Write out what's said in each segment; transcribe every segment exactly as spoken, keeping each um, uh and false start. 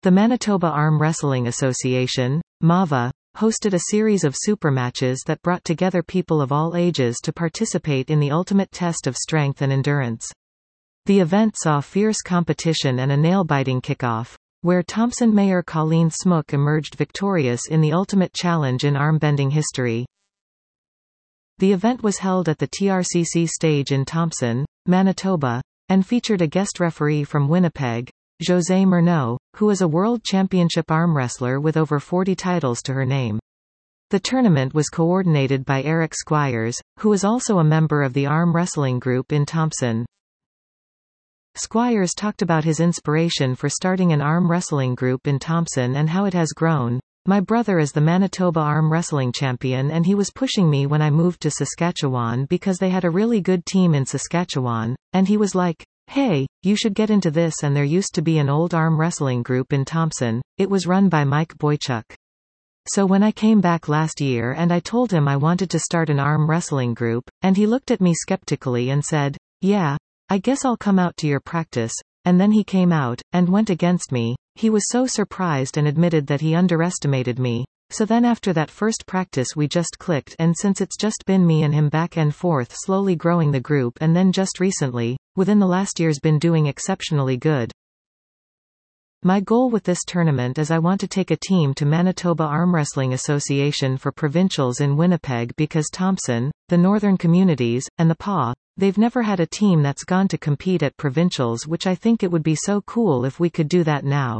The Manitoba Arm Wrestling Association, MAVA, hosted a series of supermatches that brought together people of all ages to participate in the ultimate test of strength and endurance. The event saw fierce competition and a nail-biting kickoff, where Thompson mayor Colleen Smook emerged victorious in the ultimate challenge in arm-bending history. The event was held at the T R C C stage in Thompson, Manitoba, and featured a guest referee from Winnipeg, Josée Murnau, who is a world championship arm wrestler with over forty titles to her name. The tournament was coordinated by Eric Squires, who is also a member of the arm wrestling group in Thompson. Squires talked about his inspiration for starting an arm wrestling group in Thompson and how it has grown. My brother is the Manitoba arm wrestling champion and he was pushing me when I moved to Saskatchewan because they had a really good team in Saskatchewan, and he was like, "Hey, you should get into this," and there used to be an old arm wrestling group in Thompson. It was run by Mike Boychuk. So when I came back last year and I told him I wanted to start an arm wrestling group, and he looked at me skeptically and said, "Yeah, I guess I'll come out to your practice," and then he came out, and went against me. He was so surprised and admitted that he underestimated me. So then after that first practice we just clicked, and since it's just been me and him back and forth slowly growing the group, and then just recently, within the last year's been doing exceptionally good. My goal with this tournament is I want to take a team to Manitoba Arm Wrestling Association for provincials in Winnipeg because Thompson, the northern communities, and the P A W, they've never had a team that's gone to compete at provincials, which I think it would be so cool if we could do that now.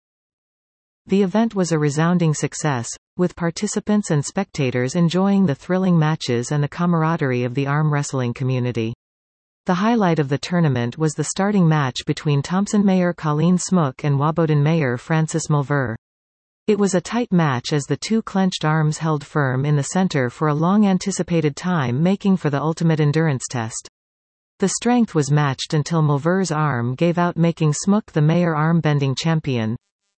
The event was a resounding success, with participants and spectators enjoying the thrilling matches and the camaraderie of the arm wrestling community. The highlight of the tournament was the starting match between Thompson Mayor Colleen Smook and Wabodon Mayor Francis Mulver. It was a tight match as the two clenched arms held firm in the center for a long-anticipated time, making for the ultimate endurance test. The strength was matched until Mulver's arm gave out, making Smook the Mayor arm-bending champion.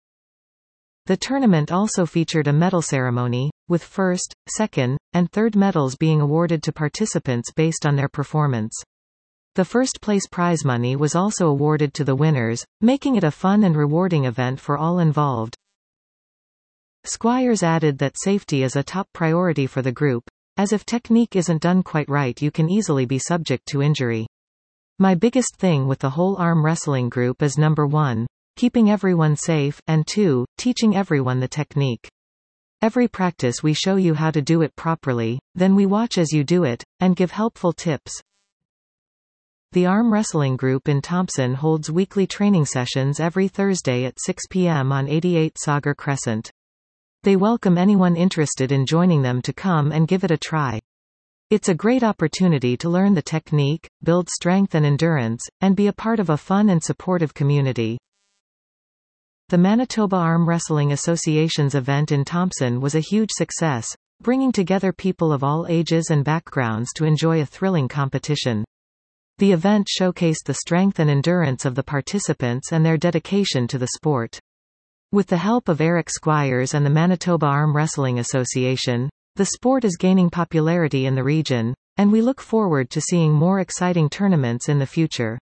The tournament also featured a medal ceremony, with first, second, and third medals being awarded to participants based on their performance. The first-place prize money was also awarded to the winners, making it a fun and rewarding event for all involved. Squires added that safety is a top priority for the group, as if technique isn't done quite right you can easily be subject to injury. My biggest thing with the whole arm wrestling group is number one, keeping everyone safe, and two, teaching everyone the technique. Every practice we show you how to do it properly, then we watch as you do it, and give helpful tips. The arm wrestling group in Thompson holds weekly training sessions every Thursday at six p m on eighty-eight Sauger Crescent. They welcome anyone interested in joining them to come and give it a try. It's a great opportunity to learn the technique, build strength and endurance, and be a part of a fun and supportive community. The Manitoba Arm Wrestling Association's event in Thompson was a huge success, bringing together people of all ages and backgrounds to enjoy a thrilling competition. The event showcased the strength and endurance of the participants and their dedication to the sport. With the help of Eric Squires and the Manitoba Arm Wrestling Association, the sport is gaining popularity in the region, and we look forward to seeing more exciting tournaments in the future.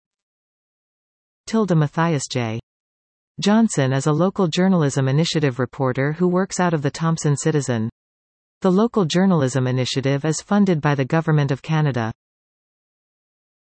Tilda Matthias J. Johnson is a local journalism initiative reporter who works out of the Thompson Citizen. The local journalism initiative is funded by the Government of Canada.